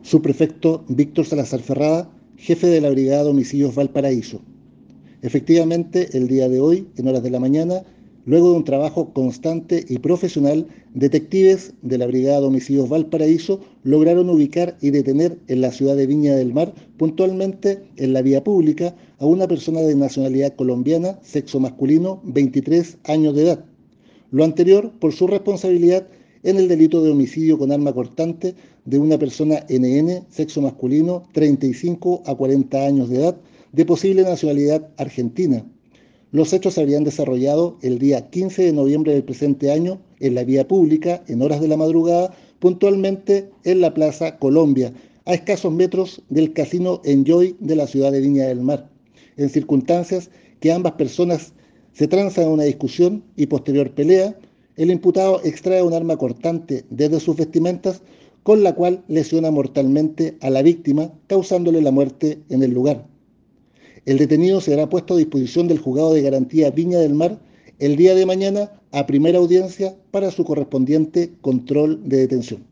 Subprefecto Víctor Salazar Ferrada, jefe de la Brigada de Homicidios Valparaíso. Efectivamente, el día de hoy, en horas de la mañana, luego de un trabajo constante y profesional, detectives de la Brigada de Homicidios Valparaíso lograron ubicar y detener en la ciudad de Viña del Mar, puntualmente en la vía pública, a una persona de nacionalidad colombiana, sexo masculino, 23 años de edad. Lo anterior por su responsabilidad en el delito de homicidio con arma cortante de una persona NN, sexo masculino, 35 a 40 años de edad, de posible nacionalidad argentina. Los hechos se habrían desarrollado el día 15 de noviembre del presente año en la vía pública, en horas de la madrugada, puntualmente en la Plaza Colombia, a escasos metros del Casino Enjoy de la ciudad de Viña del Mar, en circunstancias que ambas personas se transan en una discusión y posterior pelea. El imputado extrae un arma cortante desde sus vestimentas, con la cual lesiona mortalmente a la víctima, causándole la muerte en el lugar. El detenido será puesto a disposición del Juzgado de Garantía Viña del Mar el día de mañana a primera audiencia para su correspondiente control de detención.